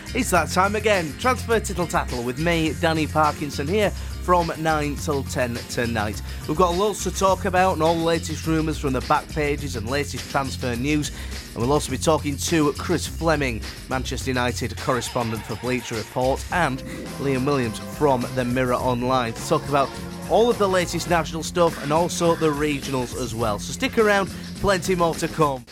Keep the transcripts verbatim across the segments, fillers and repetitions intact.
It's that time again. Transfer Tittle Tattle with me, Danny Parkinson, here from nine till ten tonight. We've got lots to talk about and all the latest rumours from the back pages and latest transfer news. And we'll also be talking to Chris Fleming, Manchester United correspondent for Bleacher Report, and Liam Williams from the Mirror Online to talk about all of the latest national stuff and also the regionals as well. So stick around, plenty more to come.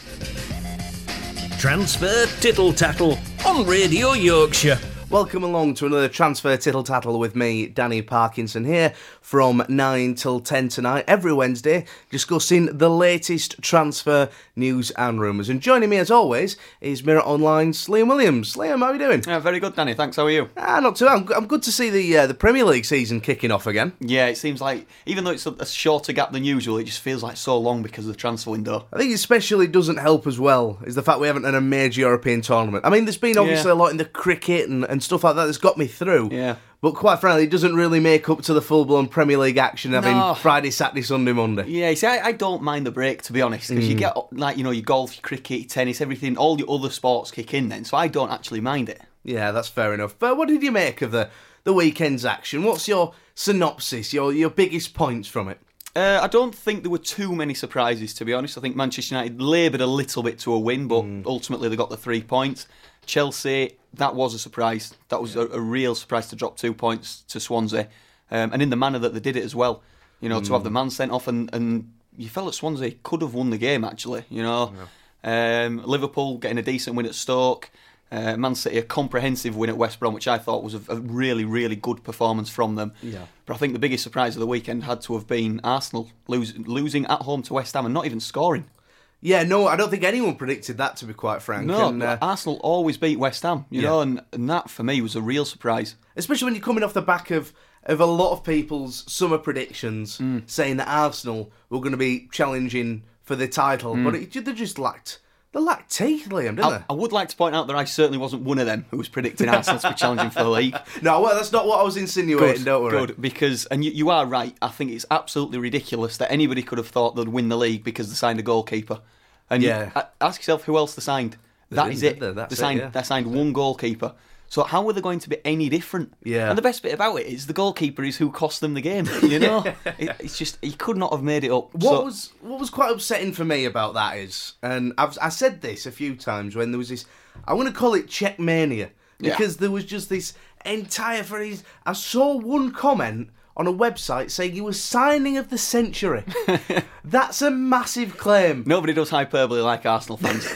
Transfer Tittle Tattle on Radio Yorkshire. Welcome along to another Transfer Tittle Tattle with me, Danny Parkinson, here from nine till ten tonight, every Wednesday, discussing the latest transfer news and rumours. And joining me, as always, is Mirror Online's Liam Williams. Liam, how are you doing? Yeah, very good, Danny. Thanks. How are you? Ah, not too bad. I'm, I'm good to see the uh, the Premier League season kicking off again. Yeah, it seems like, even though it's a, a shorter gap than usual, it just feels like so long because of the transfer window. I think especially doesn't help as well is the fact we haven't had a major European tournament. I mean, there's been obviously Yeah. a lot in the cricket and, and stuff like that that's got me through. Yeah. But quite frankly, it doesn't really make up to the full-blown Premier League action having No. Friday, Saturday, Sunday, Monday. Yeah, you see, I, I don't mind the break, to be honest, because you get, like, you know, your golf, your cricket, your tennis, everything, all your other sports kick in then, so I don't actually mind it. Yeah, that's fair enough. But what did you make of the, the weekend's action? What's your synopsis, your your biggest points from it? Uh, I don't think there were too many surprises, to be honest. I think Manchester United laboured a little bit to a win, but ultimately they got the three points. Chelsea, that was a surprise. That was a, a real surprise to drop two points to Swansea. Um, and in the manner that they did it as well. You know, mm. to have the man sent off, and, and you felt that Swansea could have won the game, actually. You know, yeah. um, Liverpool getting a decent win at Stoke. Uh, Man City, a comprehensive win at West Brom, which I thought was a, a really, really good performance from them. Yeah. But I think the biggest surprise of the weekend had to have been Arsenal lose, losing at home to West Ham and not even scoring. Yeah, no, I don't think anyone predicted that, to be quite frank. No, and, uh, Arsenal always beat West Ham, you Yeah. know, and, and that for me was a real surprise. Especially when you're coming off the back of, of a lot of people's summer predictions saying that Arsenal were going to be challenging for the title, but it, they just lacked... They lacked teeth, Liam, didn't I, they? I would like to point out that I certainly wasn't one of them who was predicting Arsenal to be challenging for the league. No, well, that's not what I was insinuating, Good, don't worry. good, because, and you, you are right, I think it's absolutely ridiculous that anybody could have thought they'd win the league because they signed a goalkeeper. And you- Yeah. a- ask yourself who else they signed. That didn't, is it. did they? That's they signed, it, yeah. they signed one goalkeeper. So how were they going to be any different? Yeah. And the best bit about it is the goalkeeper is who cost them the game. You know, it, it's just he could not have made it up. What So- was what was quite upsetting for me about that is, and I've I said this a few times when there was this, I want to call it Czech mania, because Yeah. there was just this entire phrase. I saw one comment on a website saying he was signing of the century. That's a massive claim. Nobody does hyperbole like Arsenal fans.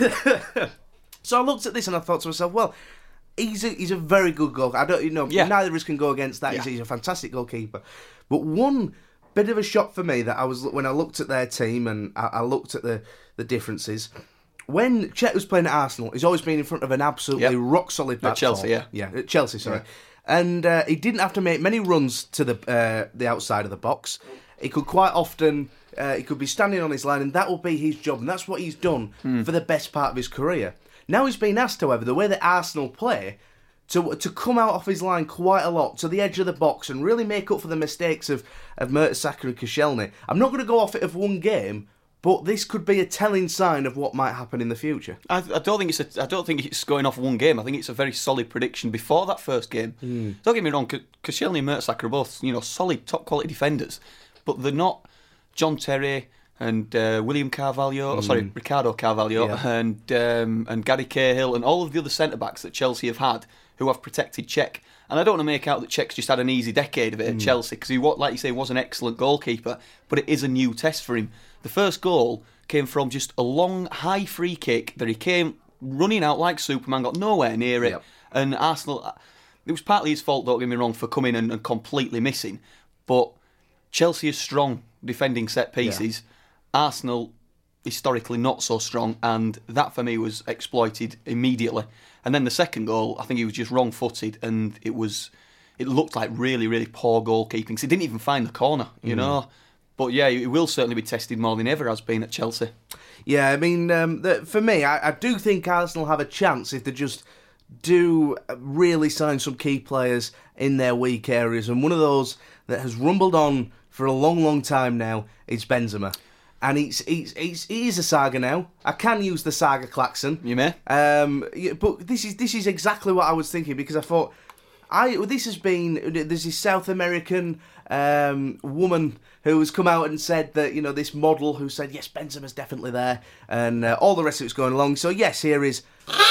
So I looked at this and I thought to myself, well, he's a, he's a very good goalkeeper. I don't, you know, Yeah. neither of us can go against that. He's, Yeah. he's a fantastic goalkeeper. But one bit of a shock for me that I was when I looked at their team and I, I looked at the, the differences. When Chet was playing at Arsenal, he's always been in front of an absolutely Yep. rock solid back At Chelsea, four. yeah. Yeah, at Chelsea, sorry. And uh, he didn't have to make many runs to the uh, the outside of the box. He could quite often, uh, he could be standing on his line and that will be his job. And that's what he's done Hmm. for the best part of his career. Now he's been asked, however, the way that Arsenal play, to to come out off his line quite a lot, to the edge of the box, and really make up for the mistakes of, of Mertesacker and Koscielny. I'm not going to go off it of one game, but this could be a telling sign of what might happen in the future. I, I don't think it's a, I don't think it's going off one game. I think it's a very solid prediction before that first game. Hmm. Don't get me wrong, Koscielny and Mertesacker are both, you know, solid, top quality defenders, but they're not John Terry and uh, William Carvalho, oh, sorry, Ricardo Carvalho, Hmm. Yeah. and um, and Gary Cahill, and all of the other centre backs that Chelsea have had who have protected Cech. And I don't want to make out that Cech's just had an easy decade of it at Chelsea, because he, wa- like you say, was an excellent goalkeeper, but it is a new test for him. The first goal came from just a long, high free kick that he came running out like Superman, got nowhere near it, Yep. and Arsenal, it was partly his fault, don't get me wrong, for coming and, and completely missing, but Chelsea is strong defending set pieces. Arsenal, historically not so strong, and that for me was exploited immediately. And then the second goal, I think he was just wrong-footed, and it was, it looked like really, really poor goalkeeping, because he didn't even find the corner, you know. But yeah, he will certainly be tested more than ever has been at Chelsea. Yeah, I mean, um, the, for me, I, I do think Arsenal have a chance if they just do really sign some key players in their weak areas. And one of those that has rumbled on for a long, long time now is Benzema. and it's, it's, it's, it is a saga now. I can use the saga klaxon. You may. Um, yeah, but this is this is exactly what I was thinking, because I thought, I this has been, there's this South American um, woman who has come out and said that, you know, this model who said, yes, Benzema's definitely there, and uh, all the rest of it's going along. So yes, here is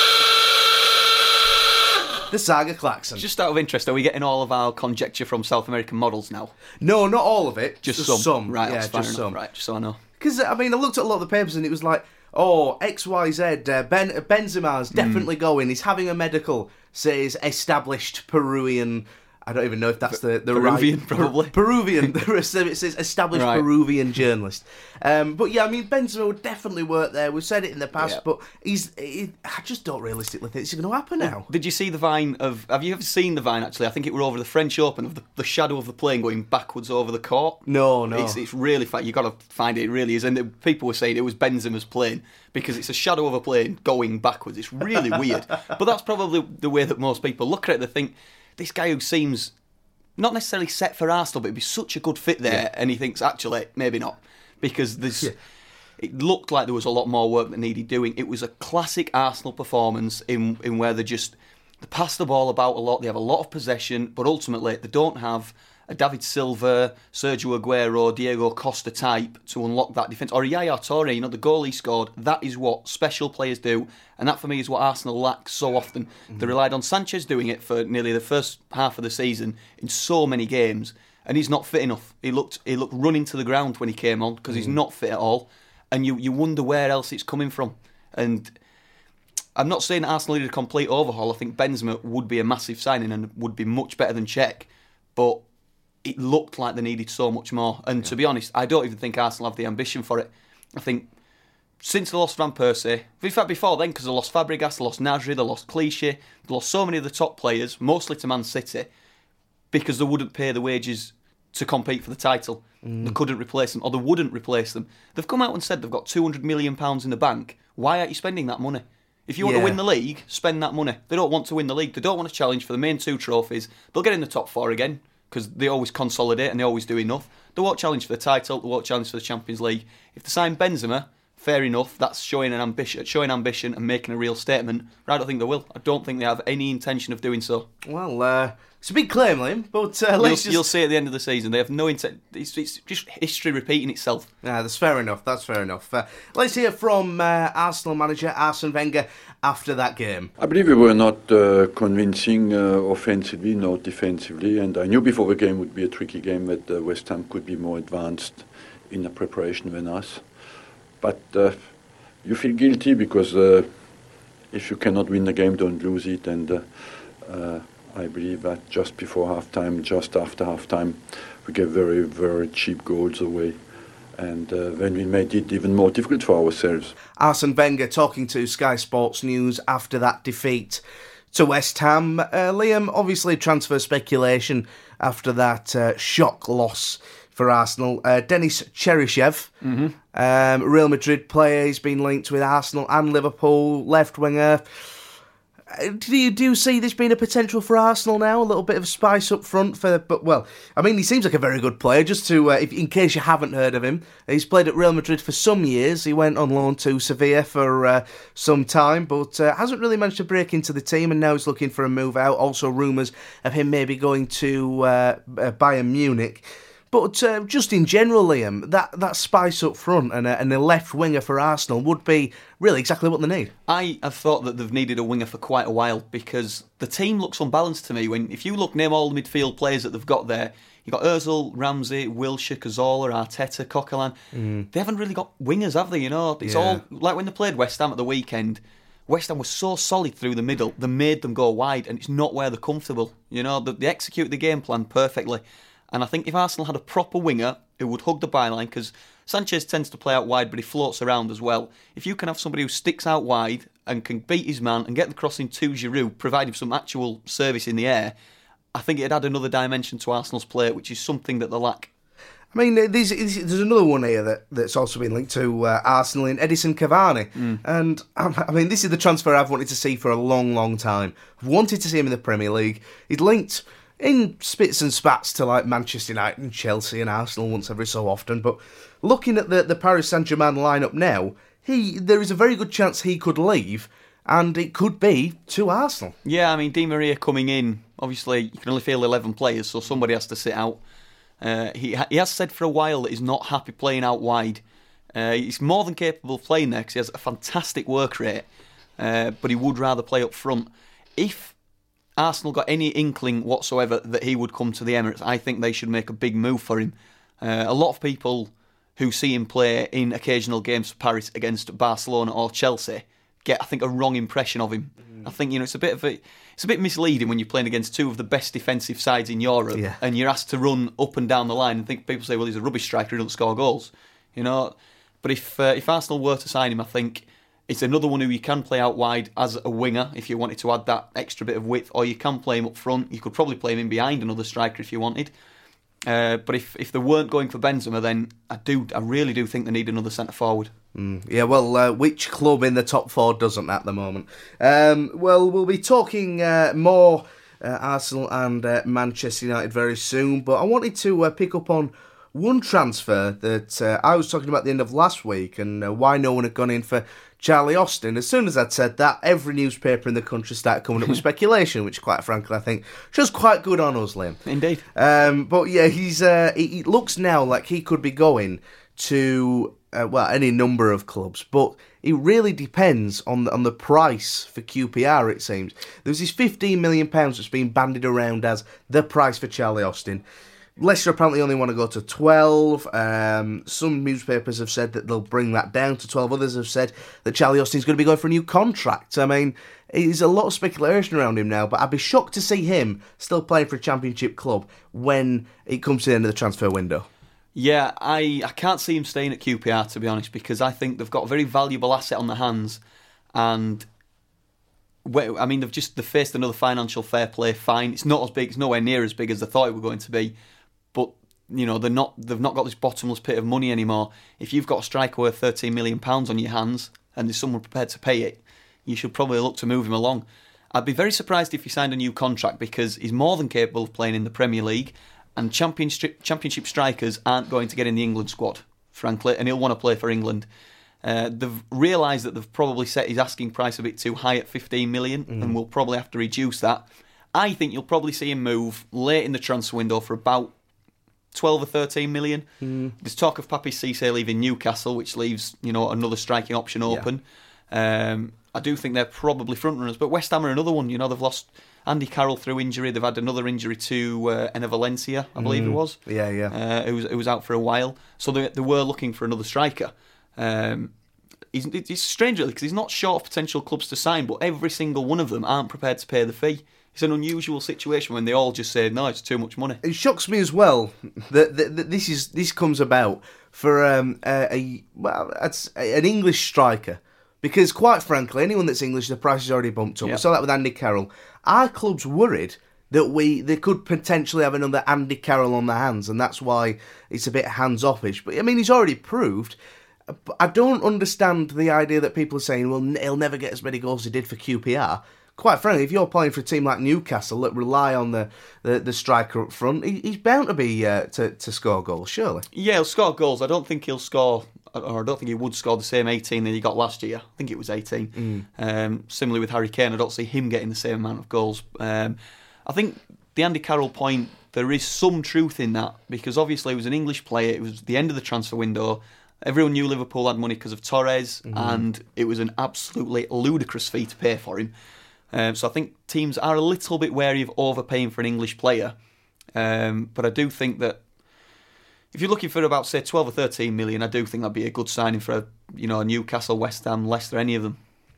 the saga klaxon. Just out of interest, are we getting all of our conjecture from South American models now? No, not all of it. Just, just some. some. Right, yeah, that's fair just enough. some. Right, just so I know. Because, I mean, I looked at a lot of the papers and it was like, oh, X Y Z, uh, ben, Benzema's definitely mm. going. He's having a medical, says established Peruvian... I don't even know if that's the, the Peruvian, right... probably. Peruvian. It says established right. Peruvian journalist. Um, but yeah, I mean, Benzema would definitely work there. We've said it in the past, yeah. but he's. He, I just don't realistically think it's going to happen now. Did you see the vine of... Have you ever seen the vine, actually? I think it were over the French Open, of the, the shadow of the plane going backwards over the court. No, no. It's, it's really... Fa- You've got to find it, it really is. And the, people were saying it was Benzema's plane, because it's a shadow of a plane going backwards. It's really weird. But that's probably the way that most people look at it. They think, this guy who seems... not necessarily set for Arsenal, but it'd be such a good fit there, yeah. and he thinks, actually, maybe not. Because there's, yeah. it looked like there was a lot more work that needed doing. It was a classic Arsenal performance in, in where they just they pass the ball about a lot, they have a lot of possession, but ultimately they don't have a David Silva, Sergio Aguero, Diego Costa type to unlock that defence. Or Yaya Touré, you know, the goal he scored, that is what special players do, and that for me is what Arsenal lack so often. Mm-hmm. They relied on Sanchez doing it for nearly the first half of the season in so many games, and he's not fit enough. He looked he looked running to the ground when he came on, because mm-hmm. he's not fit at all, and you, you wonder where else it's coming from. And I'm not saying Arsenal needed a complete overhaul. I think Benzema would be a massive signing and would be much better than Cech, but it looked like they needed so much more. And yeah. to be honest, I don't even think Arsenal have the ambition for it. I think since they lost Van Persie, in fact before then, because they lost Fabregas, they lost Nasri, they lost Clichy, they lost so many of the top players, mostly to Man City, because they wouldn't pay the wages to compete for the title. Mm. They couldn't replace them, or they wouldn't replace them. They've come out and said they've got two hundred million pounds in the bank. Why aren't you spending that money? If you want yeah. to win the league, spend that money. They don't want to win the league. They don't want to challenge for the main two trophies. They'll get in the top four again, because they always consolidate and they always do enough. They won't challenge for the title, they won't challenge for the Champions League. If they sign Benzema, fair enough, that's showing an ambition, showing ambition and making a real statement. But I don't think they will. I don't think they have any intention of doing so. Well, uh, it's a big claim, Liam, but uh, let's you'll, just... You'll see at the end of the season, they have no intent. It's, it's just history repeating itself. Yeah, that's fair enough, that's fair enough. Uh, let's hear from uh, Arsenal manager Arsene Wenger after that game. I believe we were not uh, convincing uh, offensively, not defensively, and I knew before the game would be a tricky game, that uh, West Ham could be more advanced in the preparation than us. But uh, you feel guilty, because uh, if you cannot win the game, don't lose it, and uh, uh, I believe that just before half-time, just after half-time, we gave very, very cheap goals away. And uh, then we made it even more difficult for ourselves. Arsene Wenger talking to Sky Sports News after that defeat to West Ham. Uh, Liam, obviously transfer speculation after that uh, shock loss for Arsenal. Uh, Denis Cheryshev, mm-hmm. um, Real Madrid player, he's been linked with Arsenal and Liverpool, left winger. Do you do you see this being a potential for Arsenal now? A little bit of spice up front for, but well, I mean, he seems like a very good player. Just to, uh, if, in case you haven't heard of him, he's played at Real Madrid for some years. He went on loan to Sevilla for uh, some time, but uh, hasn't really managed to break into the team, and now he's looking for a move out. Also, rumours of him maybe going to uh, Bayern Munich. But uh, just in general, Liam, that, that spice up front and a, and a left winger for Arsenal would be really exactly what they need. I have thought that they've needed a winger for quite a while, because the team looks unbalanced to me. When if you look, name all the midfield players that they've got there, you've got Ozil, Ramsey, Wilshere, Cazorla, Arteta, Coquelin. Mm. They haven't really got wingers, have they? You know, it's yeah. all like when they played West Ham at the weekend. West Ham was so solid through the middle, they made them go wide, and it's not where they're comfortable. You know, they, they execute the game plan perfectly. And I think if Arsenal had a proper winger who would hug the byline, because Sanchez tends to play out wide, but he floats around as well. If you can have somebody who sticks out wide and can beat his man and get the crossing to Giroud, providing some actual service in the air, I think it'd add another dimension to Arsenal's play, which is something that they lack. I mean, there's, there's another one here that, that's also been linked to uh, Arsenal in Edison Cavani. Mm. And, I mean, this is the transfer I've wanted to see for a long, long time. I've wanted to see him in the Premier League. He's linked in spits and spats to like Manchester United and Chelsea and Arsenal once every so often, but looking at the, the Paris Saint-Germain lineup now, he there is a very good chance he could leave, and it could be to Arsenal. Yeah, I mean, Di Maria coming in, obviously you can only field eleven players, so somebody has to sit out. Uh, he he has said for a while that he's not happy playing out wide. Uh, he's more than capable of playing there because he has a fantastic work rate, uh, but he would rather play up front. If Arsenal got any inkling whatsoever that he would come to the Emirates, I think they should make a big move for him. Uh, a lot of people who see him play in occasional games for Paris against Barcelona or Chelsea get, I think, a wrong impression of him. Mm. I think, you know, it's a bit of a, it's a bit misleading when you're playing against two of the best defensive sides in Europe, yeah. and you're asked to run up and down the line. And think people say, well, he's a rubbish striker, he doesn't score goals, you know. But if uh, if Arsenal were to sign him, I think it's another one who you can play out wide as a winger if you wanted to add that extra bit of width, or you can play him up front. You could probably play him in behind another striker if you wanted. Uh, but if, if they weren't going for Benzema, then I do I really do think they need another centre forward. Mm, yeah, well, uh, which club in the top four doesn't at the moment? Um, well, we'll be talking uh, more uh, Arsenal and uh, Manchester United very soon, but I wanted to uh, pick up on one transfer that uh, I was talking about at the end of last week, and uh, why no one had gone in for Charlie Austin. As soon as I'd said that, every newspaper in the country started coming up with speculation, which, quite frankly, I think shows quite good on us, Liam. Indeed. Um, but yeah, he's. Uh, he, it looks now like he could be going to uh, well any number of clubs, but it really depends on the, on the price for Q P R. It seems there's this fifteen million pounds that's been bandied around as the price for Charlie Austin. Leicester apparently only want to go to twelve. Um, some newspapers have said that they'll bring that down to twelve. Others have said that Charlie Austin's going to be going for a new contract. I mean, there's a lot of speculation around him now, but I'd be shocked to see him still playing for a Championship club when it comes to the end of the transfer window. Yeah, I, I can't see him staying at Q P R, to be honest, because I think they've got a very valuable asset on their hands, and I mean, they've just they've faced another financial fair play fine. It's not as big, it's nowhere near as big as they thought it were going to be. But you know they're not. They've not got this bottomless pit of money anymore. If you've got a striker worth thirteen million pounds on your hands, and there's someone prepared to pay it, you should probably look to move him along. I'd be very surprised if he signed a new contract, because he's more than capable of playing in the Premier League, and championship championship strikers aren't going to get in the England squad, frankly, and he'll want to play for England. Uh, they've realised that they've probably set his asking price a bit too high at fifteen million, mm. and will probably have to reduce that. I think you'll probably see him move late in the transfer window for about twelve or thirteen million. Mm. There's talk of Papi Cissé leaving Newcastle, which leaves, you know, another striking option open. Yeah. Um, I do think they're probably front runners, but West Ham are another one. You know, they've lost Andy Carroll through injury. They've had another injury to uh, Enner Valencia, I believe mm. it was. Yeah, yeah. Uh, who was who was out for a while, so they they were looking for another striker. Um, he's, it's strange, really, because he's not short of potential clubs to sign, but every single one of them aren't prepared to pay the fee. It's an unusual situation when they all just say, no, it's too much money. It shocks me as well that, that, that this is this comes about for um, a, a well, it's an English striker. Because, quite frankly, anyone that's English, the price is already bumped up. Yep. We saw that with Andy Carroll. Our club's worried that we they could potentially have another Andy Carroll on their hands, and that's why it's a bit hands-offish. But, I mean, he's already proved. But I don't understand the idea that people are saying, well, he'll never get as many goals as he did for Q P R. Quite frankly, if you're playing for a team like Newcastle that rely on the, the, the striker up front, he, he's bound to be uh, to, to score goals, surely. Yeah, he'll score goals. I don't think he'll score, or I don't think he would score the same eighteen that he got last year. I think it was eighteen. Mm. Um, similarly with Harry Kane, I don't see him getting the same amount of goals. Um, I think the Andy Carroll point, there is some truth in that, because obviously he was an English player. It was the end of the transfer window. Everyone knew Liverpool had money because of Torres, mm. and it was an absolutely ludicrous fee to pay for him. Um, so I think teams are a little bit wary of overpaying for an English player. Um, but I do think that if you're looking for about, say, twelve or thirteen million, I do think that'd be a good signing for a, you know, Newcastle, West Ham, Leicester, any of them.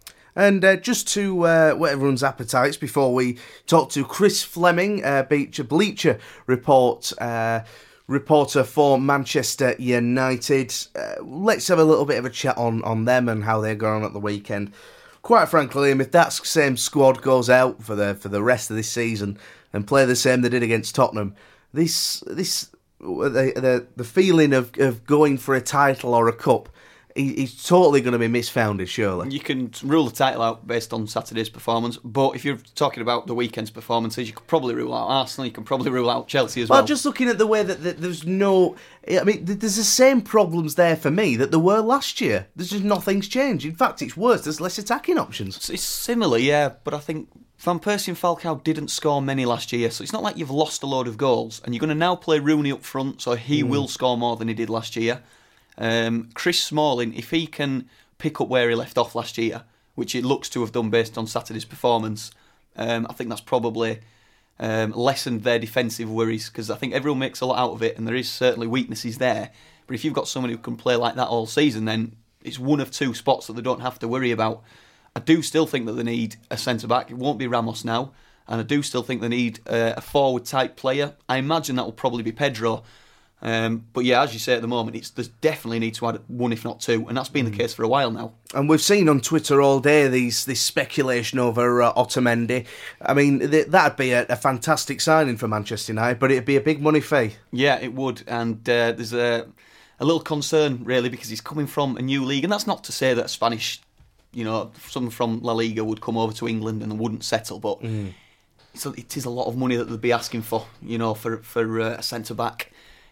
And uh, just to uh, whet everyone's appetites before we talk to Chris Fleming, uh, Bleacher, Bleacher Report uh, reporter for Manchester United, uh, let's have a little bit of a chat on, on them and how they're going on at the weekend. Quite frankly, if that same squad goes out for the for the rest of this season and play the same they did against Tottenham, this this the the, the feeling of, of going for a title or a cup, he, he's totally going to be misfounded, surely. You can rule the title out based on Saturday's performance, but if you're talking about the weekend's performances, you could probably rule out Arsenal, you can probably rule out Chelsea as well. Well, just looking at the way that, that there's no... I mean, there's the same problems there for me that there were last year. There's just nothing's changed. In fact, it's worse. There's less attacking options. It's, it's similar, yeah, but I think Van Persie and Falcao didn't score many last year, so it's not like you've lost a load of goals, and you're going to now play Rooney up front, so he mm. will score more than he did last year. Um, Chris Smalling, if he can pick up where he left off last year, which it looks to have done based on Saturday's performance, um, I think that's probably um, lessened their defensive worries, because I think everyone makes a lot out of it, and there is certainly weaknesses there. But if you've got someone who can play like that all season, then it's one of two spots that they don't have to worry about. I do still think that they need a centre-back. It won't be Ramos now. And I do still think they need uh, a forward-type player. I imagine that will probably be Pedro. Um, but yeah, as you say at the moment, it's there's definitely need to add one, if not two. And that's been the case for a while now. And we've seen on Twitter all day these this speculation over uh, Otamendi. I mean, th- that'd be a, a fantastic signing for Manchester United, but it'd be a big money fee. Yeah, it would. And uh, there's a, a little concern, really, because he's coming from a new league. And that's not to say that a Spanish... You know, someone from La Liga would come over to England and wouldn't settle, but mm. so it is a lot of money that they'd be asking for, you know, for for uh, a centre-back.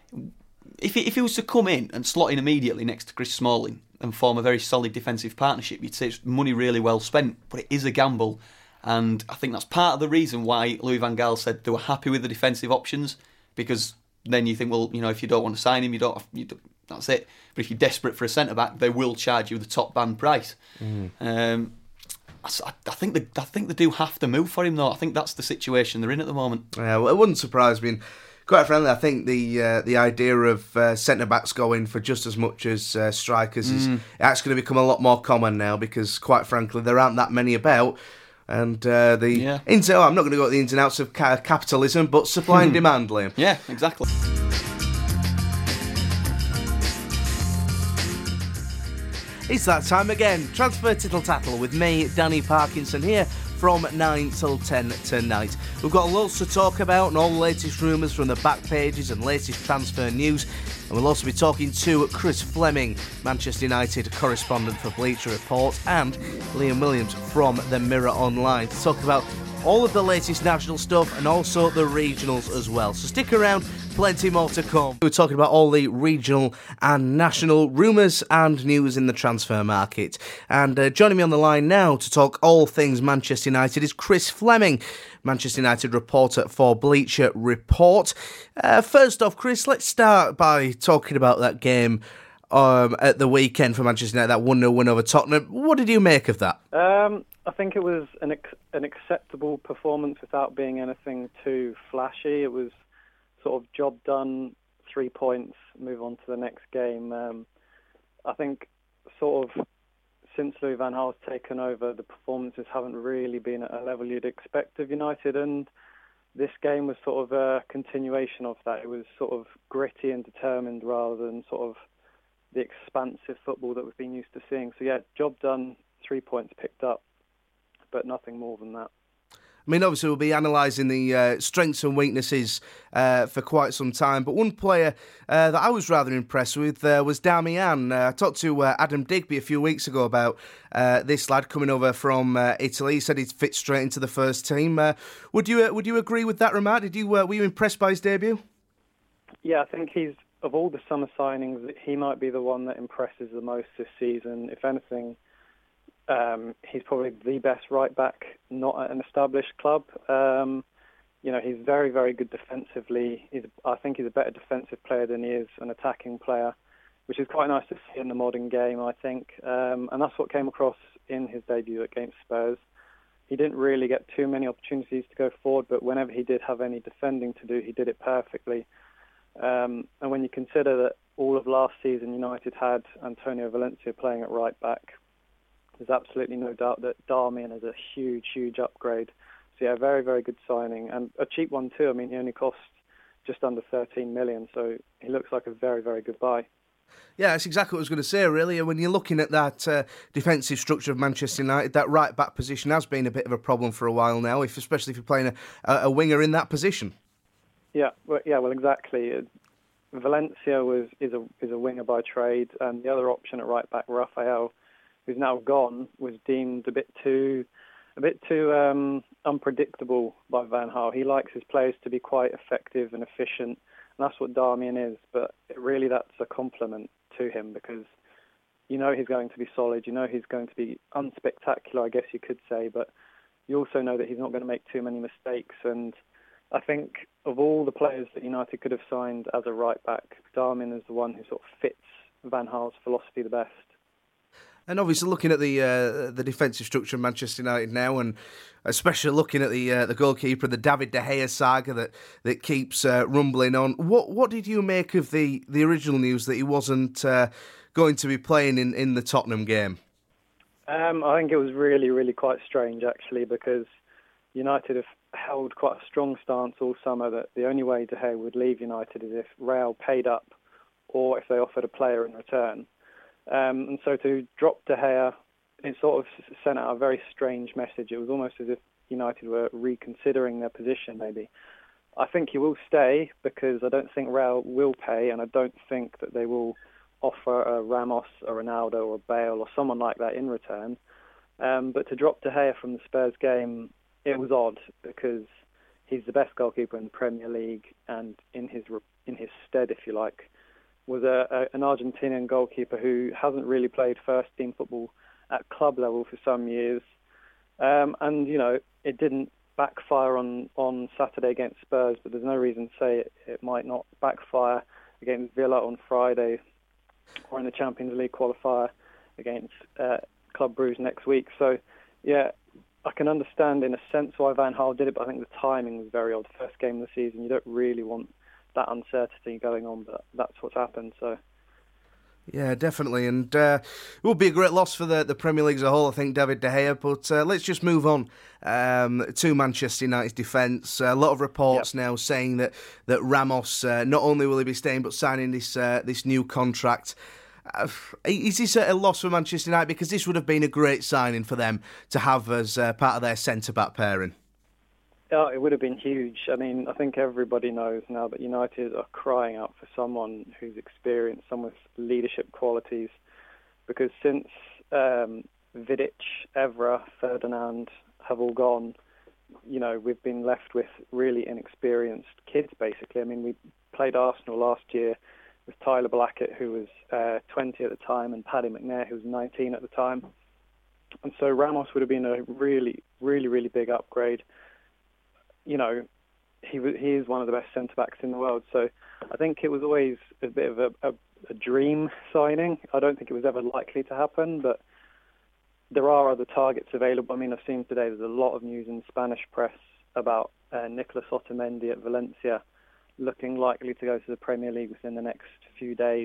If he, if he was to come in and slot in immediately next to Chris Smalling and form a very solid defensive partnership, you'd say it's money really well spent, but it is a gamble. And I think that's part of the reason why Louis van Gaal said they were happy with the defensive options, because then you think, well, you know, if you don't want to sign him, you don't, have, you don't that's it. But if you're desperate for a centre-back, they will charge you the top band price. Mm. Um, I, I think they, I think they do have to move for him, though. I think that's the situation they're in at the moment. Yeah, well, it wouldn't surprise me. Quite frankly, I think the uh, the idea of uh, centre-backs going for just as much as uh, strikers mm. is actually going to become a lot more common now, because, quite frankly, there aren't that many about. And uh, the yeah. ins- oh, I'm not going to go at the ins and outs of ca- capitalism, but supply and demand, Liam. Yeah, exactly. It's that time again. Transfer Tittle Tattle with me, Danny Parkinson, here from nine till ten tonight. We've got loads to talk about and all the latest rumours from the back pages and latest transfer news. And we'll also be talking to Chris Fleming, Manchester United correspondent for Bleacher Report, and Liam Williams from the Mirror Online to talk about all of the latest national stuff and also the regionals as well. So stick around, plenty more to come. We're talking about all the regional and national rumours and news in the transfer market. And uh, joining me on the line now to talk all things Manchester United is Chris Fleming, Manchester United reporter for Bleacher Report. Uh, first off, Chris, let's start by talking about that game um, at the weekend for Manchester United, that one nil win over Tottenham. What did you make of that? Um, I think it was an ex- an acceptable performance without being anything too flashy. It was sort of job done, three points, move on to the next game. Um, I think sort of since Louis van Gaal's taken over, the performances haven't really been at a level you'd expect of United, and this game was sort of a continuation of that. It was sort of gritty and determined rather than sort of the expansive football that we've been used to seeing. So yeah, job done, three points picked up, but nothing more than that. I mean, obviously, we'll be analysing the uh, strengths and weaknesses uh, for quite some time. But one player uh, that I was rather impressed with uh, was Darmian. Uh, I talked to uh, Adam Digby a few weeks ago about uh, this lad coming over from uh, Italy. He said he'd fit straight into the first team. Uh, would you uh, would you agree with that remark? Did you uh, were you impressed by his debut? Yeah, I think he's, of all the summer signings, he might be the one that impresses the most this season. If anything, Um, he's probably the best right back, not at an established club. Um, you know, he's very, very good defensively. He's, I think he's a better defensive player than he is an attacking player, which is quite nice to see in the modern game, I think. Um, and that's what came across in his debut against Spurs. He didn't really get too many opportunities to go forward, but whenever he did have any defending to do, he did it perfectly. Um, and when you consider that all of last season United had Antonio Valencia playing at right back, there's absolutely no doubt that Darmian is a huge, huge upgrade. So yeah, very, very good signing. And a cheap one too. I mean, he only cost just under thirteen million, so he looks like a very, very good buy. Yeah, that's exactly what I was going to say, really. And when you're looking at that uh, defensive structure of Manchester United, that right-back position has been a bit of a problem for a while now, if, especially if you're playing a, a winger in that position. Yeah, well, yeah, well, exactly. Valencia was is a is a winger by trade, and the other option at right back, Rafael, who's now gone, was deemed a bit too a bit too um, unpredictable by Van Gaal. He likes his players to be quite effective and efficient, and that's what Darmian is. But really, that's a compliment to him because you know he's going to be solid. You know he's going to be unspectacular, I guess you could say, but you also know that he's not going to make too many mistakes. And I think of all the players that United could have signed as a right back, Darmian is the one who sort of fits Van Gaal's philosophy the best. And obviously, looking at the uh, the defensive structure of Manchester United now, and especially looking at the uh, the goalkeeper, the David De Gea saga that that keeps uh, rumbling on. What what did you make of the, the original news that he wasn't uh, going to be playing in, in the Tottenham game? Um, I think it was really, really quite strange, actually, because United have held quite a strong stance all summer that the only way De Gea would leave United is if Real paid up or if they offered a player in return. Um, and so to drop De Gea, it sort of sent out a very strange message. It was almost as if United were reconsidering their position, maybe. I think he will stay because I don't think Real will pay, and I don't think that they will offer a Ramos, a Ronaldo, or a Bale, or someone like that in return. Um, but to drop De Gea from the Spurs game, it was odd because he's the best goalkeeper in the Premier League, and in his in his stead, if you like, was a, a, an Argentinian goalkeeper who hasn't really played first-team football at club level for some years. Um, and, you know, it didn't backfire on, on Saturday against Spurs, but there's no reason to say it, it might not backfire against Villa on Friday or in the Champions League qualifier against uh, Club Brugge next week. So, yeah, I can understand in a sense why Van Gaal did it, but I think the timing was very odd. First game of the season, you don't really want that uncertainty going on, but that's what's happened. So, yeah, definitely, and uh, it would be a great loss for the, the Premier League as a whole, I think, David De Gea. But uh, let's just move on um, to Manchester United's defence. A lot of reports yep. now saying that that Ramos uh, not only will he be staying but signing this uh, this new contract. Uh, is this a loss for Manchester United? Because this would have been a great signing for them to have as uh, part of their centre-back pairing. Yeah, it would have been huge. I mean, I think everybody knows now that United are crying out for someone who's experienced, someone with leadership qualities. Because since um, Vidic, Evra, Ferdinand have all gone, you know, we've been left with really inexperienced kids, basically. I mean, we played Arsenal last year with Tyler Blackett, who was uh, twenty at the time, and Paddy McNair, who was nineteen at the time. And so Ramos would have been a really, really, really big upgrade. You know, he he is one of the best centre-backs in the world. So I think it was always a bit of a, a, a dream signing. I don't think it was ever likely to happen, but there are other targets available. I mean, I've seen today there's a lot of news in Spanish press about uh, Nicolas Otamendi at Valencia looking likely to go to the Premier League within the next few days.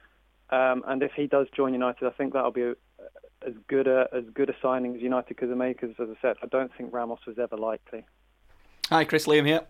Um, and if he does join United, I think that'll be a, as good a as good a signing as United could make. As, as I said, I don't think Ramos was ever likely. Hi, Chris, Liam here.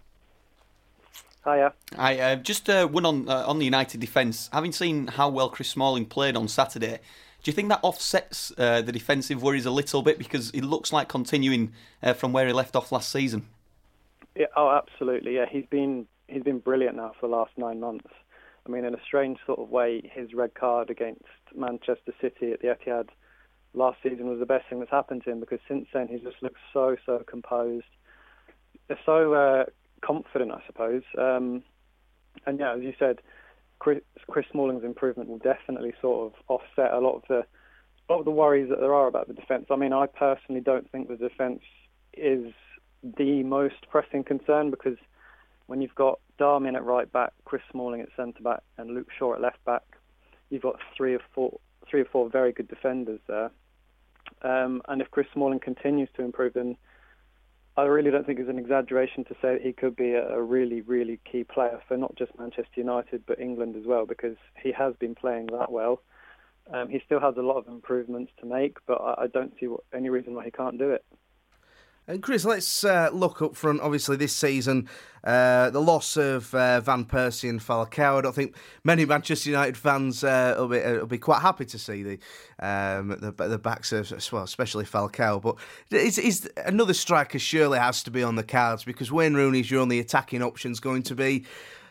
Hiya. Hi, uh, just uh, one on uh, on the United defence. Having seen how well Chris Smalling played on Saturday, do you think that offsets uh, the defensive worries a little bit because it looks like continuing uh, from where he left off last season? Yeah, oh, absolutely. Yeah, he's been he's been brilliant now for the last nine months. I mean, in a strange sort of way, his red card against Manchester City at the Etihad last season was the best thing that's happened to him because since then he's just looked so so composed. They're so uh, confident, I suppose. Um, and yeah, as you said, Chris, Chris Smalling's improvement will definitely sort of offset a lot of the a lot of the worries that there are about the defence. I mean, I personally don't think the defence is the most pressing concern because when you've got Darmian at right back, Chris Smalling at centre back, and Luke Shaw at left back, you've got three or four three or four very good defenders there. Um, and if Chris Smalling continues to improve, then I really don't think it's an exaggeration to say that he could be a, a really, really key player for not just Manchester United but England as well because he has been playing that well. Um, he still has a lot of improvements to make, but I, I don't see what, any reason why he can't do it. And Chris, let's uh, look up front. Obviously, this season, uh, the loss of uh, Van Persie and Falcao. I don't think many Manchester United fans uh, will be will be quite happy to see the um, the, the backs of, well, especially Falcao. But is, is another striker surely has to be on the cards because Wayne Rooney's your only attacking option is going to be.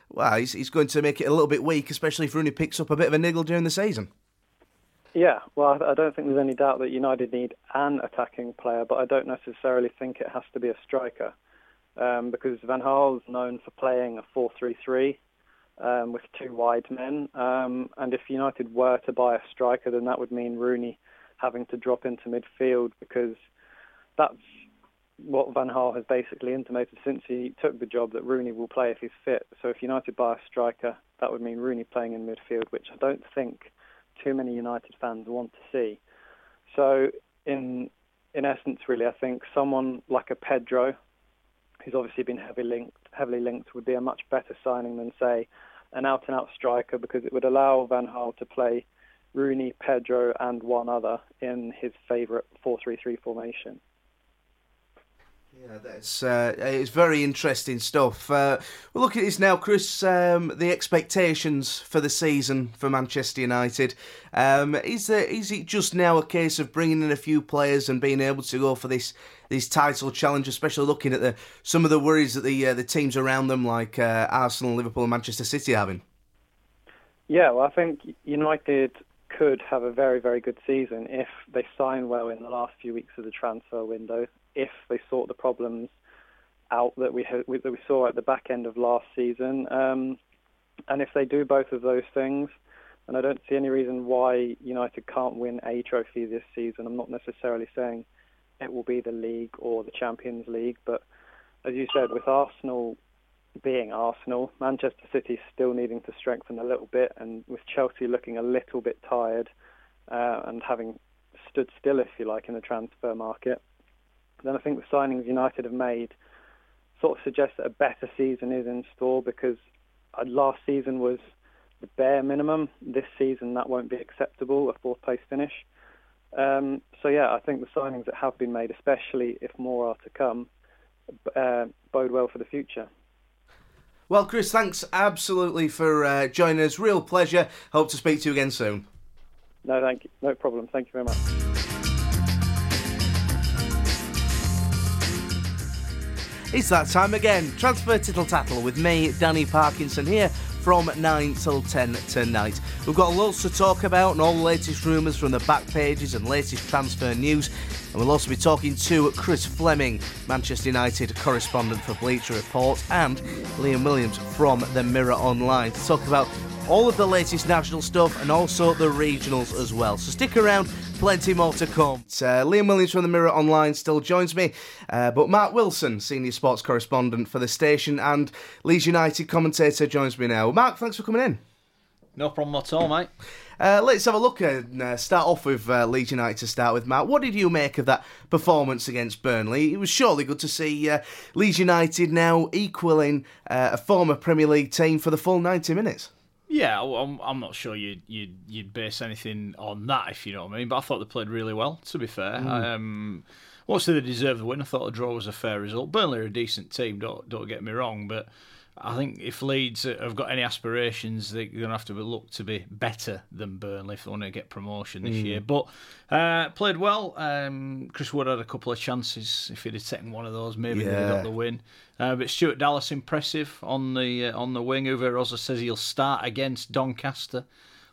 well, he's, he's going to make it a little bit weak, especially if Rooney picks up a bit of a niggle during the season. Yeah, well, I don't think there's any doubt that United need an attacking player, but I don't necessarily think it has to be a striker, um, because Van Gaal's known for playing a four three three um, with two wide men, um, and if United were to buy a striker, then that would mean Rooney having to drop into midfield, because that's what Van Gaal has basically intimated since he took the job, that Rooney will play if he's fit. So if United buy a striker, that would mean Rooney playing in midfield, which I don't think too many United fans want to see. So in in essence, really, I think someone like a Pedro, who's obviously been heavily linked, heavily linked, would be a much better signing than, say, an out-and-out striker, because it would allow Van Gaal to play Rooney, Pedro and one other in his favourite four three three formation. Yeah, that's uh, it's very interesting stuff. Uh, we'll look at this now, Chris. Um, the expectations for the season for Manchester United. Um, is there, is it just now a case of bringing in a few players and being able to go for this this title challenge, especially looking at the some of the worries that the uh, the teams around them, like uh, Arsenal, Liverpool, and Manchester City, are having? Yeah, well, I think United could have a very, very good season if they sign well in the last few weeks of the transfer window, if they sort the problems out that we had, that we saw at the back end of last season, um, and if they do both of those things, and I don't see any reason why United can't win a trophy this season. I'm not necessarily saying it will be the league or the Champions League, but as you said, with Arsenal being Arsenal, Manchester City still needing to strengthen a little bit, and with Chelsea looking a little bit tired uh, and having stood still, if you like, in the transfer market, then I think the signings United have made sort of suggest that a better season is in store, because last season was the bare minimum. This season that won't be acceptable, a fourth place finish. Um, so yeah, I think the signings that have been made, especially if more are to come, uh, bode well for the future. Well, Chris, thanks absolutely for uh, joining us. Real pleasure. Hope to speak to you again soon. No, thank you. No problem. Thank you very much. It's that time again. Transfer Tittle Tattle with me, Danny Parkinson, here from nine till ten tonight. We've got loads to talk about and all the latest rumours from the back pages and latest transfer news. And we'll also be talking to Chris Fleming, Manchester United correspondent for Bleacher Report, and Liam Williams from the Mirror Online to talk about all of the latest national stuff and also the regionals as well. So stick around, plenty more to come. Uh, Liam Williams from the Mirror Online still joins me, uh, but Mark Wilson, senior sports correspondent for the station and Leeds United commentator, joins me now. Mark, thanks for coming in. No problem at all, mate. Uh, let's have a look and uh, start off with uh, Leeds United to start with, Matt. What did you make of that performance against Burnley? It was surely good to see uh, Leeds United now equalling uh, a former Premier League team for the full ninety minutes. Yeah, I'm, I'm not sure you'd, you'd you'd base anything on that, if you know what I mean, but I thought they played really well, to be fair. Mm. Um, obviously, they deserved the win. I thought a draw was a fair result. Burnley are a decent team, don't don't get me wrong, but I think if Leeds have got any aspirations, they're going to have to look to be better than Burnley if they want to get promotion this mm. year. But uh, played well. Um, Chris Wood had a couple of chances. If he'd have taken one of those, maybe yeah. they'd have got the win. Uh, but Stuart Dallas impressive on the uh, on the wing. Uwe Rosler says he'll start against Doncaster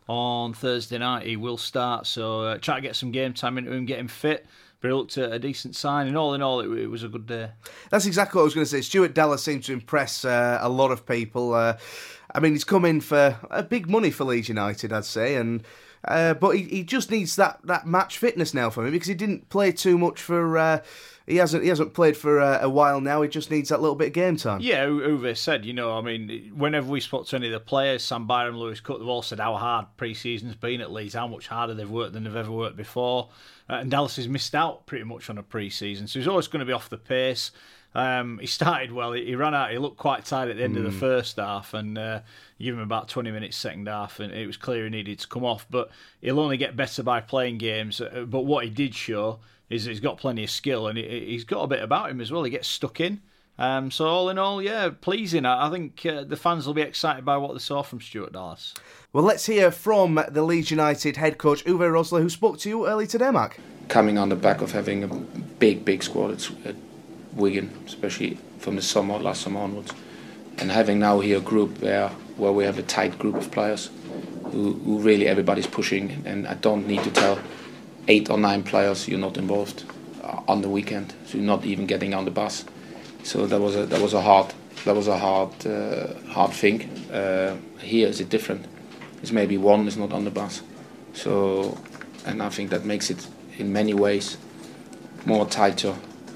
on Thursday night. He will start. So uh, try to get some game time into him, get him fit. But it looked a decent sign, and all in all, it, it was a good day. That's exactly what I was going to say. Stuart Dallas seemed to impress uh, a lot of people. Uh, I mean, he's come in for uh, big money for Leeds United, I'd say, and uh, but he, he just needs that, that match fitness now for me, because he didn't play too much for. Uh, he hasn't he hasn't played for a, a while now. He just needs that little bit of game time. Yeah, Uwe said, you know, I mean, whenever we spoke to any of the players, Sam Byram, Lewis Cook, they've all said how hard pre-season's been at Leeds, how much harder they've worked than they've ever worked before. Uh, and Dallas has missed out pretty much on a pre-season, so he's always going to be off the pace. Um, he started well, he, he ran out, he looked quite tired at the end mm. of the first half, and uh, you give him about twenty minutes second half, and it was clear he needed to come off. But he'll only get better by playing games. Uh, but what he did show is he's got plenty of skill, and he, he's got a bit about him as well. He gets stuck in. Um, so all in all, yeah, pleasing. I think uh, the fans will be excited by what they saw from Stuart Dallas. Well, let's hear from the Leeds United head coach, Uwe Rosler, who spoke to you early today, Mark. Coming on the back of having a big, big squad at, at Wigan, especially from the summer, last summer onwards, and having now here a group where where we have a tight group of players who, who really everybody's pushing, and I don't need to tell eight or nine players you're not involved on the weekend, so you're not even getting on the bus. So that was a that was a hard that was a hard uh, hard thing. Uh, here is it different. It's maybe one is not on the bus, so and I think that makes it in many ways more tighter,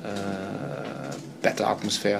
uh, better atmosphere.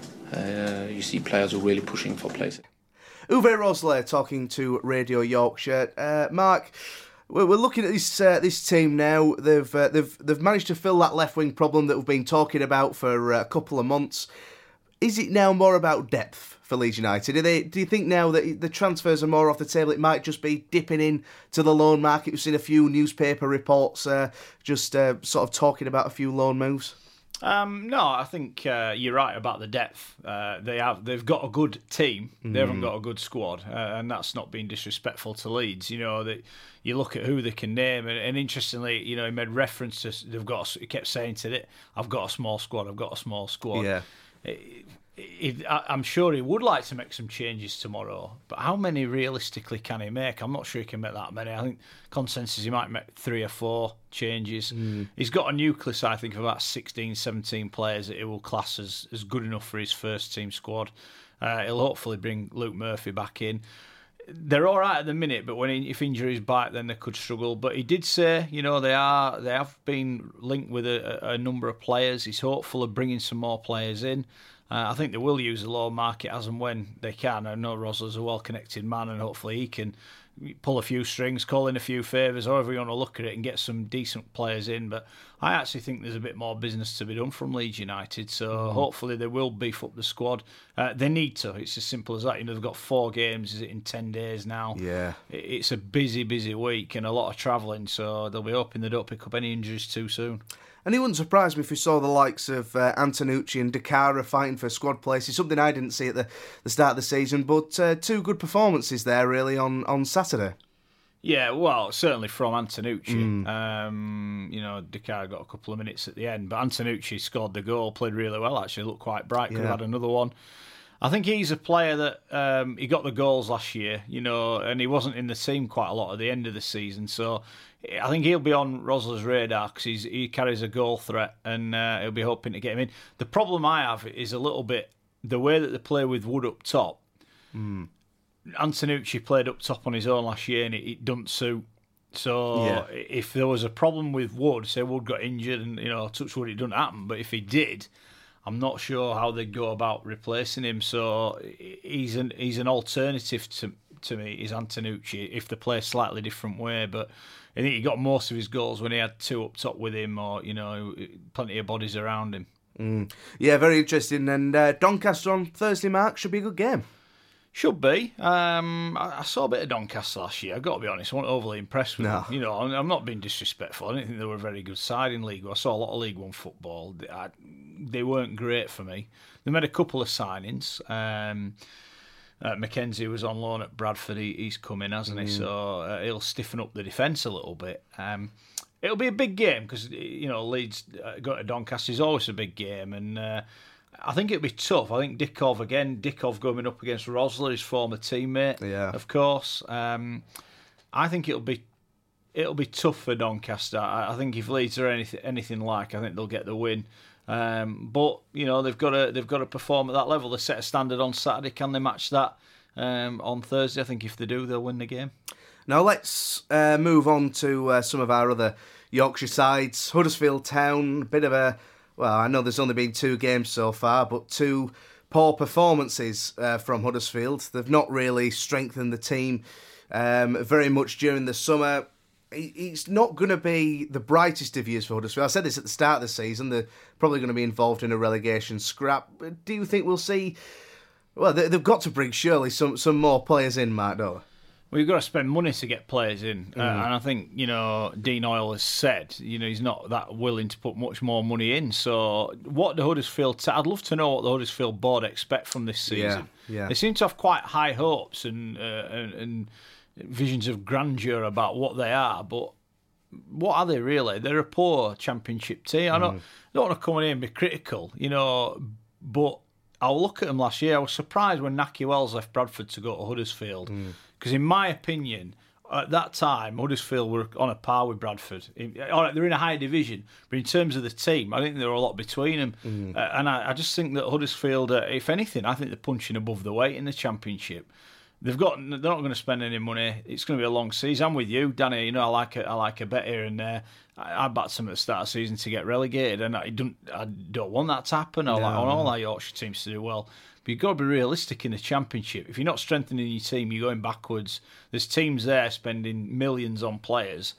Uh, you see players who are really pushing for places. Uwe Rosler talking to Radio Yorkshire. Uh, Mark, we're looking at this uh, this team now. They've uh, they've they've managed to fill that left wing problem that we've been talking about for a couple of months. Is it now more about depth for Leeds United? Do they do you think now that the transfers are more off the table? It might just be dipping in to the loan market. We've seen a few newspaper reports uh, just uh, sort of talking about a few loan moves. Um, no, I think uh, you're right about the depth. Uh, they have, they've got a good team. They mm. haven't got a good squad, uh, and that's not being disrespectful to Leeds. You know that you look at who they can name, and, and interestingly, you know, he made reference to they've got. He kept saying to it, "I've got a small squad. I've got a small squad." Yeah. It, it, I'm sure he would like to make some changes tomorrow, but how many realistically can he make? I'm not sure he can make that many. I think consensus he might make three or four changes. Mm. He's got a nucleus, I think, of about sixteen, seventeen players that he will class as, as good enough for his first team squad. Uh, he'll hopefully bring Luke Murphy back in. They're all right at the minute, but when if injuries bite, then they could struggle. But he did say, you know, they are they have been linked with a, a number of players. He's hopeful of bringing some more players in. Uh, I think they will use the loan market as and when they can. I know Rosler's a well-connected man, and hopefully he can pull a few strings, call in a few favours, however you want to look at it, and get some decent players in. But I actually think there's a bit more business to be done from Leeds United, so mm. hopefully they will beef up the squad. Uh, they need to. It's as simple as that. You know, they've got four games, is it, in ten days now? Yeah. It's a busy, busy week and a lot of travelling, so they'll be hoping they don't pick up any injuries too soon. And it wouldn't surprise me if we saw the likes of uh, Antonucci and Dakara fighting for squad places, something I didn't see at the, the start of the season, but uh, two good performances there, really, on, on Saturday. Yeah, well, certainly from Antonucci. Mm. Um, you know, Dakara got a couple of minutes at the end, but Antonucci scored the goal, played really well, actually, looked quite bright, could yeah. have had another one. I think he's a player that um, he got the goals last year, you know, and he wasn't in the team quite a lot at the end of the season, so I think he'll be on Rosler's radar because he carries a goal threat, and uh, he'll be hoping to get him in. The problem I have is a little bit the way that they play with Wood up top. Mm. Antonucci played up top on his own last year, and it, it doesn't suit. So yeah. if there was a problem with Wood, say Wood got injured, and you know, touch wood, it doesn't happen. But if he did, I'm not sure how they'd go about replacing him. So he's an he's an alternative to to me. Is Antonucci if they play a slightly different way, but I think he got most of his goals when he had two up top with him, or you know, plenty of bodies around him. Mm. Yeah, very interesting. And uh, Doncaster on Thursday, Mark, should be a good game. Should be. Um, I, I saw a bit of Doncaster last year. I've got to be honest, I wasn't overly impressed with no. them. You know, I'm, I'm not being disrespectful. I didn't think they were a very good side in League One. I saw a lot of League One football. They, I, they weren't great for me. They made a couple of signings. Um, uh, Mackenzie was on loan at Bradford. He, he's coming, hasn't mm. he? So uh, he'll stiffen up the defence a little bit. Um, it'll be a big game because, you know, Leeds uh, going to Doncaster is always a big game, and uh, I think it'll be tough. I think Dickov again. Dickov going up against Rosler, his former teammate, yeah. of course. Um, I think it'll be it'll be tough for Doncaster. I, I think if Leeds are anything anything like, I think they'll get the win. Um, but you know they've got to they've got to perform at that level. They set a standard on Saturday. Can they match that um, on Thursday? I think if they do, they'll win the game. Now let's uh, move on to uh, some of our other Yorkshire sides. Huddersfield Town, a bit of a well, I know there's only been two games so far, but two poor performances uh, from Huddersfield. They've not really strengthened the team um, very much during the summer. It's not going to be the brightest of years for Huddersfield. I said this at the start of the season. They're probably going to be involved in a relegation scrap. Do you think we'll see... Well, they've got to bring surely some, some more players in, Mark, don't they? Well, you've got to spend money to get players in. Mm. Uh, and I think, you know, Dean Oyle has said, you know, he's not that willing to put much more money in. So what the Huddersfield... T- I'd love to know what the Huddersfield board expect from this season. Yeah, yeah. They seem to have quite high hopes and, uh, and, and visions of grandeur about what they are, but what are they really? They're a poor championship team. I don't, mm. don't want to come in here and be critical, you know, but I'll look at them last year. I was surprised when Nahki Wells left Bradford to go to Huddersfield. Because mm. in my opinion, at that time, Huddersfield were on a par with Bradford. All right, they're in a higher division, but in terms of the team, I think there were a lot between them. Mm. Uh, and I, I just think that Huddersfield, uh, if anything, I think they're punching above the weight in the Championship. They've got, they're not going to spend any money. It's going to be a long season. I'm with you, Danny. You know, I like a, I like a bet here and there. I, I backed them at the start of the season to get relegated, and I don't, I don't want that to happen. I, no, like, I want all our Yorkshire teams to do well. But you've got to be realistic in the Championship. If you're not strengthening your team, you're going backwards. There's teams there spending millions on players,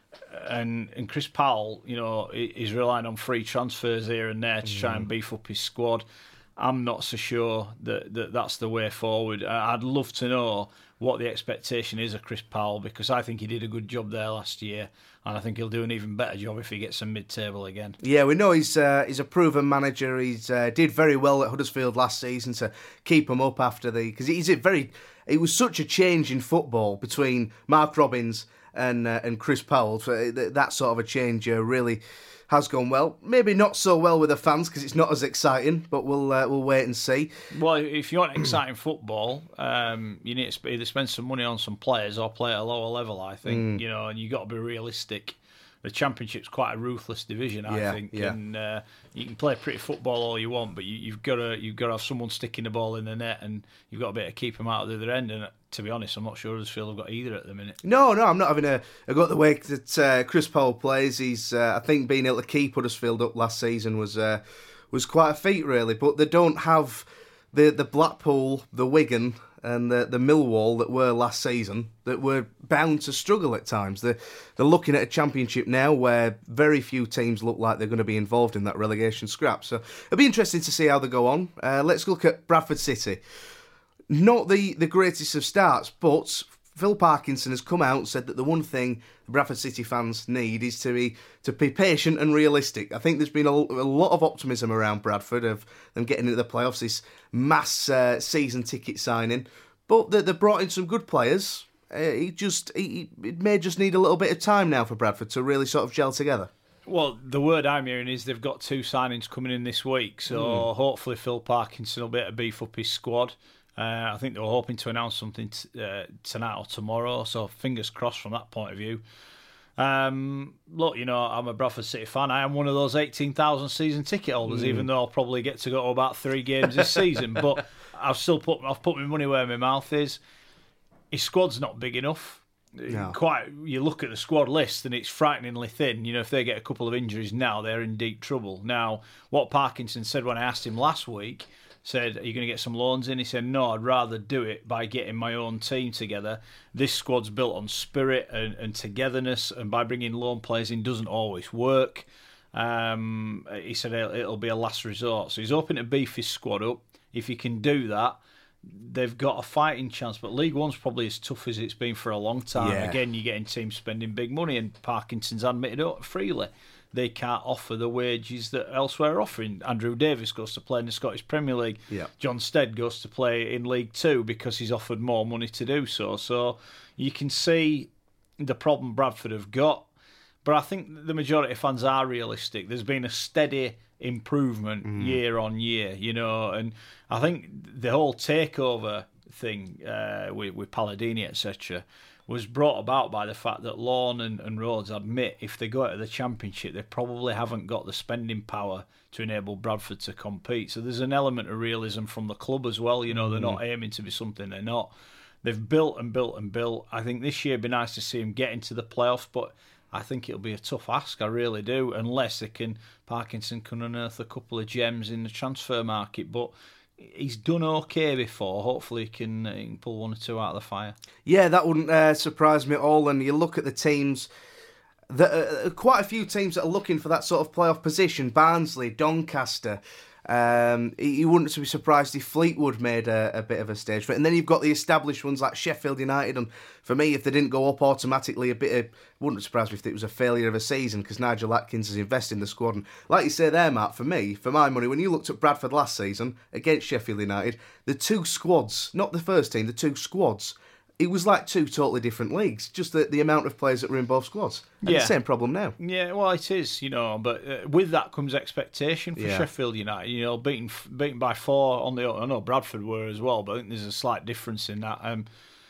and and Chris Powell, you know, is relying on free transfers here and there to mm. try and beef up his squad. I'm not so sure that, that that's the way forward. I'd love to know what the expectation is of Chris Powell, because I think he did a good job there last year, and I think he'll do an even better job if he gets a mid-table again. Yeah, we know he's uh, he's a proven manager. He's uh, did very well at Huddersfield last season to keep him up after the... Because he's a very... It was such a change in football between Mark Robins and uh, and Chris Powell. So that sort of a change uh, really has gone well. Maybe not so well with the fans because it's not as exciting, but we'll uh, we'll wait and see. Well, if you want exciting football, um, you need to either spend some money on some players or play at a lower level, I think. Mm. You know, and you've got to be realistic. The Championship's quite a ruthless division, I yeah, think, yeah. and uh, you can play pretty football all you want, but you, you've got to you've got to have someone sticking the ball in the net, and you've got to be able to keep them out of the other end. And to be honest, I'm not sure Huddersfield have got either at the minute. No, no, I'm not having a, a go at the way that uh, Chris Powell plays. He's, uh, I think, being able to keep Huddersfield up last season was uh, was quite a feat, really. But they don't have the the Blackpool, the Wigan, and the, the Millwall that were last season, that were bound to struggle at times. They're, they're looking at a Championship now where very few teams look like they're going to be involved in that relegation scrap. So it'll be interesting to see how they go on. Uh, let's look at Bradford City. Not the, the greatest of starts, but Phil Parkinson has come out and said that the one thing the Bradford City fans need is to be to be patient and realistic. I think there's been a, a lot of optimism around Bradford of them getting into the playoffs, this mass uh, season ticket signing, but they, they've brought in some good players. Uh, he just he, it may just need a little bit of time now for Bradford to really sort of gel together. Well, the word I'm hearing is they've got two signings coming in this week, so mm. hopefully Phil Parkinson will be able to beef up his squad. Uh, I think they were hoping to announce something t- uh, tonight or tomorrow, so fingers crossed from that point of view. Um, look, you know, I'm a Bradford City fan. I am one of those eighteen thousand season ticket holders, mm. even though I'll probably get to go to about three games this season. But I've still put I've put my money where my mouth is. His squad's not big enough. No. Quite, you look at the squad list and it's frighteningly thin. You know, if they get a couple of injuries now, they're in deep trouble. Now, what Parkinson said when I asked him last week, said, are you going to get some loans in? He said, no, I'd rather do it by getting my own team together. This squad's built on spirit and, and togetherness, and by bringing loan players in doesn't always work. Um, he said it'll, it'll be a last resort. So he's hoping to beef his squad up. If he can do that, they've got a fighting chance. But League One's probably as tough as it's been for a long time. Yeah. Again, you're getting teams spending big money, and Parkinson's admitted it freely. They can't offer the wages that elsewhere are offering. Andrew Davis goes to play in the Scottish Premier League. Yeah. John Stead goes to play in League Two because he's offered more money to do so. So you can see the problem Bradford have got. But I think the majority of fans are realistic. There's been a steady improvement mm. year on year, you know, and I think the whole takeover thing uh, with, with Palladini, et cetera, was brought about by the fact that Lawn and, and Rhodes admit if they go out of the Championship, they probably haven't got the spending power to enable Bradford to compete. So there's an element of realism from the club as well. You know, mm. they're not aiming to be something they're not. They've built and built and built. I think this year it'd be nice to see them get into the playoffs, but I think it'll be a tough ask, I really do, unless they can, Parkinson can unearth a couple of gems in the transfer market. But he's done okay before. Hopefully he can, he can pull one or two out of the fire. Yeah, that wouldn't uh, surprise me at all. And you look at the teams, that, uh, quite a few teams that are looking for that sort of playoff position. Barnsley, Doncaster. Um, you wouldn't be surprised if Fleetwood made a, a bit of a stage for it. And then you've got the established ones like Sheffield United. And for me, if they didn't go up automatically, a bit of, wouldn't surprise me if it was a failure of a season because Nigel Atkins has invested in the squad. And like you say there, Matt, for me, for my money, when you looked at Bradford last season against Sheffield United, the two squads, not the first team, the two squads, it was like two totally different leagues, just the, the amount of players that were in both squads. And Yeah. the same problem now. Yeah, well, it is, you know, but uh, with that comes expectation for Yeah. Sheffield United. You know, beaten beaten by four on the. I know Bradford were as well, but I think there's a slight difference in that. Um,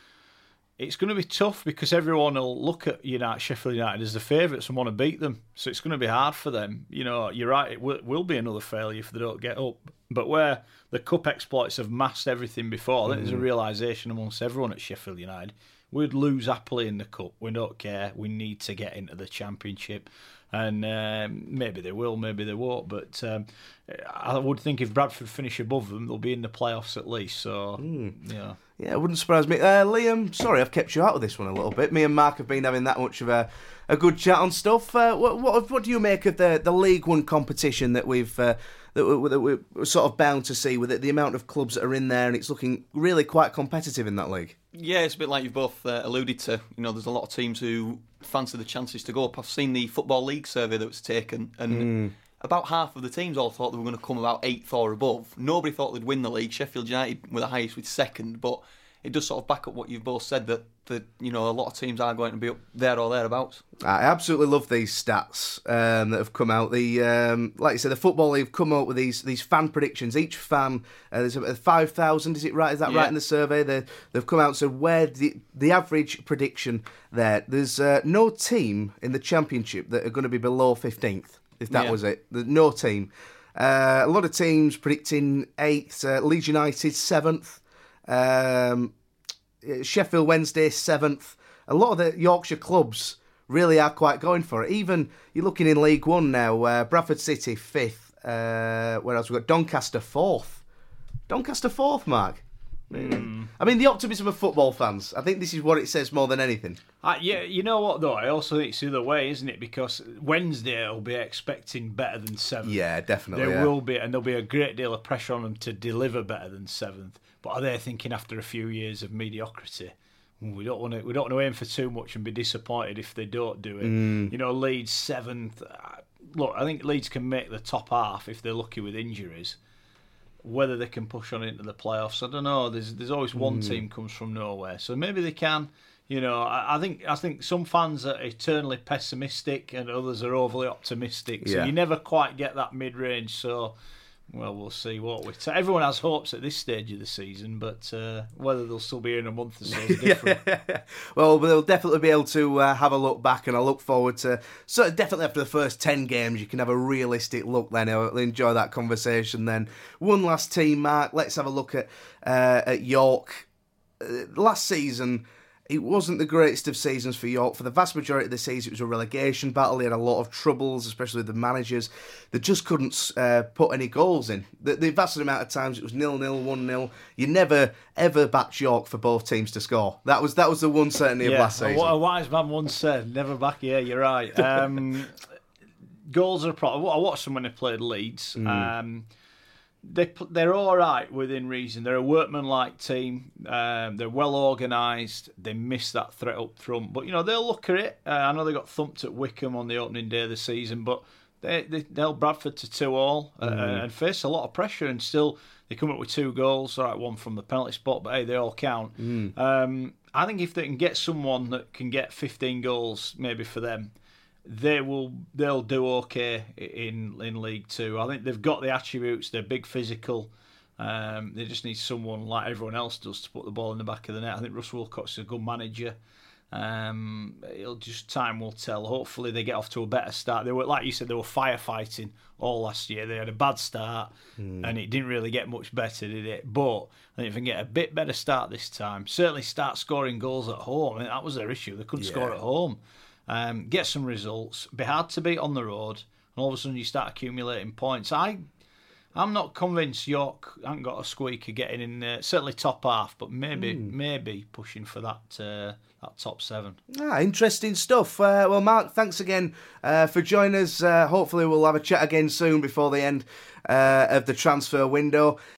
it's going to be tough because everyone will look at United, Sheffield United as the favourites and want to beat them. So it's going to be hard for them. You know, you're right, it will, will be another failure if they don't get up. But where the cup exploits have masked everything before, I think there's a realisation amongst everyone at Sheffield United. We'd lose happily in the cup. We don't care. We need to get into the Championship. And um, maybe they will, maybe they won't. But um, I would think if Bradford finish above them, they'll be in the playoffs at least. So, yeah. Yeah, it wouldn't surprise me. Uh, Liam, sorry, I've kept you out of this one a little bit. Me and Mark have been having that much of a, a good chat on stuff. Uh, what, what what do you make of the, the League One competition that we've uh, that, we, that we're sort of bound to see with it? The amount of clubs that are in there, and it's looking really quite competitive in that league. Yeah, it's a bit like you've both uh, alluded to. You know, there's a lot of teams who fancy the chances to go up. I've seen the Football League survey that was taken, and mm. about half of the teams all thought they were going to come about eighth or above. Nobody thought they'd win the league. Sheffield United were the highest with second, but it does sort of back up what you've both said, that, that you know, a lot of teams are going to be up there or thereabouts. I absolutely love these stats um, that have come out. The um, like you said, the Football League have come out with these these fan predictions. Each fan, uh, there's about five thousand, is it right? Is that Yeah. right in the survey? They, they've come out and said where the, the average prediction there. There's uh, no team in the Championship that are going to be below fifteenth, if that Yeah. was it. There's no team. Uh, a lot of teams predicting eighth, uh, Leeds United seventh. Um, Sheffield Wednesday seventh. A lot of the Yorkshire clubs really are quite going for it. Even you're looking in League One now. Uh, Bradford City fifth. Uh, where else we got? Doncaster fourth. Doncaster fourth, Mark. Mm. I mean, the optimism of football fans. I think this is what it says more than anything. Uh, yeah, you know what though? I also think it's the other way, isn't it? Because Wednesday will be expecting better than seventh. Yeah, definitely. There yeah. will be, and there'll be a great deal of pressure on them to deliver better than seventh. But are they thinking after a few years of mediocrity? We don't want to. We don't want to aim for too much and be disappointed if they don't do it. Mm. You know, Leeds seventh. Look, I think Leeds can make the top half if they're lucky with injuries. Whether they can push on into the playoffs, I don't know. There's there's always one mm. team comes from nowhere, so maybe they can. You know, I, I think I think some fans are eternally pessimistic and others are overly optimistic. So yeah. you never quite get that mid range. So. Well, we'll see what we. So everyone has hopes at this stage of the season, but uh, whether they'll still be here in a month or so is different. Well, they'll definitely be able to uh, have a look back, and I look forward to. So definitely after the first ten games, you can have a realistic look. Then I'll enjoy that conversation. Then one last team, Mark. Let's have a look at uh, at York. Uh, last season. It wasn't the greatest of seasons for York. For the vast majority of the season, it was a relegation battle. They had a lot of troubles, especially with the managers. They just couldn't uh, put any goals in. The, the vast amount of times it was nil-nil, one-nil. You never, ever backed York for both teams to score. That was that was the one certainty yeah, of last season. What a wise man once said, never back. Yeah, you're right. Um, goals are a problem. I watched them when they played Leeds. Mm. Um, They, they're all right within reason. They're a workmanlike team. Um, they're well organised. They miss that threat up front. But, you know, they'll look at it. Uh, I know they got thumped at Wickham on the opening day of the season, but they, they, they held Bradford to two all uh, mm. and faced a lot of pressure, and still they come up with two goals. All right, one from the penalty spot, but hey, they all count. Mm. Um, I think if they can get someone that can get fifteen goals, maybe for them, they will they'll do okay in in League Two. I think they've got the attributes. They're big, physical. Um, they just need someone like everyone else does to put the ball in the back of the net. I think Russ Wilcox is a good manager. Um, it'll just time will tell. Hopefully they get off to a better start. They were, like you said, they were firefighting all last year. They had a bad start mm. and it didn't really get much better, did it? But I think if they can get a bit better start this time, certainly start scoring goals at home. I mean, that was their issue. They couldn't yeah. score at home. Um, get some results, be hard to beat on the road, and all of a sudden you start accumulating points. I, I'm not convinced York haven't got a squeak of getting in, uh, certainly top half, but maybe mm. maybe pushing for that uh, that top seven. Ah, interesting stuff. Uh, well, Mark, thanks again uh, for joining us. Uh, hopefully we'll have a chat again soon before the end uh, of the transfer window.